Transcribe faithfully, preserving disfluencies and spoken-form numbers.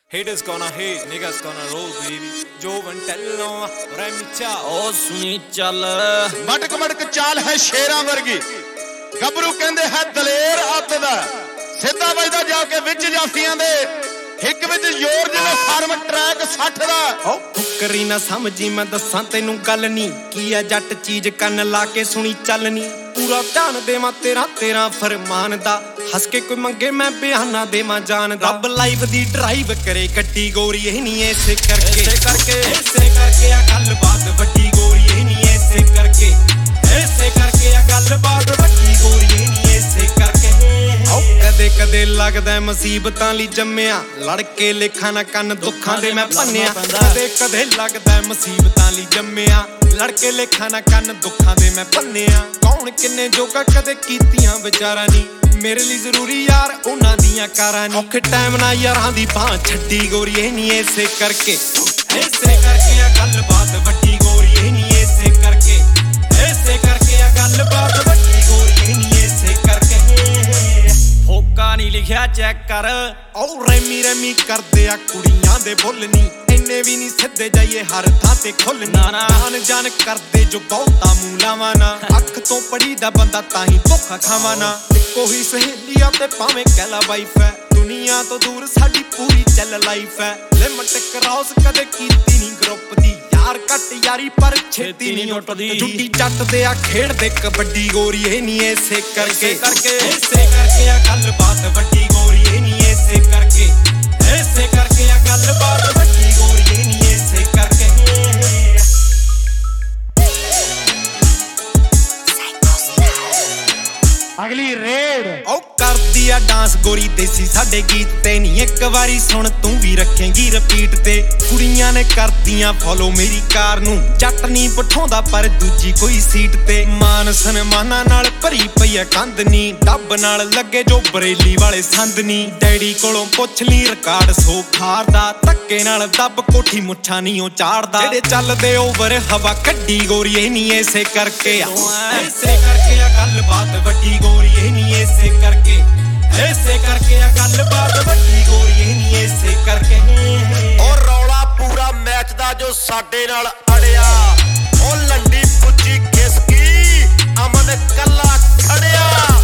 Haters gonna hate, niggas gonna roll, baby. Joe Vantello, Remicha, ओ सुनी चल मटक मटक चाल है शेरां वर्गी गबरू कहंदे है दलेर अत दा सिद्धा वजदा जाके विच जाफियां दे हिक विच जोर जिवें फार्म ट्रैक साठ दा ओ फुकरी ना समझी मैं दसां तैनू गल नी की है जट चीज कन्न ला के सुनी चलनी पूरा ध्यान देवां तेरा तेरा फरमान दा हस के कोई मंगे मैं बयाना देवां जान दा रब लाइव दी ड्राइव करे गड्डी गोरी ए नी ऐसे करके ऐसे करके ऐसे करके आ गल बात वड्डी गोरी ए नी ऐसे करके ऐसे करके आ गल बात वड्डी गोरी ए नी ऐसे करके ओ कदे कदे लगदा मुसीबतां लई जम्मिया लड़ के लेखा ना कन्न दुखां दे मैं भन्निया कदे कदे लगदा मुसीबतां लई जम्मिया लड़ के लेखा ना कन्न दुखां दे मैं भन्निया कौन किन्ने जोगा कदे कीतियां विचारां नी मेरे लिए जरूरी यार उन्हां दियां कारां नी औखे टाइम ना यारां दी बां छड्डी गोरी ए नी ऐसे करके ऐसे करके आ गल बात वड्डी गोरी ए नी ऐसे करके ऐसे करके आ गल बात वड्डी गोरी ए नी ऐसे करके फोका नहीं लिखिया चेक कर ओ रेमी रेमी करदे आ कुड़ियां दे बुल नी इन्ने भी नहीं सिद्धे जाइए हर थां ते खुल ना जान जान करदे जो बहुता मूलावां ना अख तो पड़ी दा बंदा ताही धोखा खावां ना इक्को ही सहेलियां ते भावें कहला वाइफ है दुनिया तो दूर साडी पूरी चल लाइफ है लिमिट क्रॉस कदे कीती नहीं ग्रुप दी यार कट यारी पर छेती नहीं उठदी जुट्टी जट दे आ खेड़ दे कबड्डी गोरी ए नी ऐसे करके करके ऐसे करके आ गल बात वड्डी गोरी ए नी ऐसे करके ऐसे करके आ गल बात वड्डी गोरी ए नी ऐसे करके अगली रेड ओ कर दिया डांस गोरी देसी साडे गीत ते नी एक बारी सुन तू भी रखेंगी रिपीट ते कुड़ियां ने करदियां फॉलो मेरी कार नू जट नी पठाउंदा पर दूजी कोई सीट ते मान सन्माना नाल भरी पई है कंध नी डब नाल लगे जो बरेली वाले संद नी डैडी कोलों पुछ ली रिकार्ड सो फारदा धक्के नाल दब कोठी मुੱਠਾਂ नी ओ चाड़दा जेड़े चलदे ओवर हवा कड्डी गोरी ए नी ऐसे करके ऐसे करके आ गल बात वड्डी गोरी ए नी ऐसे करके ऐसे करके आ गल बात वड्डी गोरी ए नी ऐसे करके और रौला पूरा मैच दा जो साडे नाल अड़िया ओ लंडी पुੱਜੀ खिसकी अमन कल्ला खड़िया।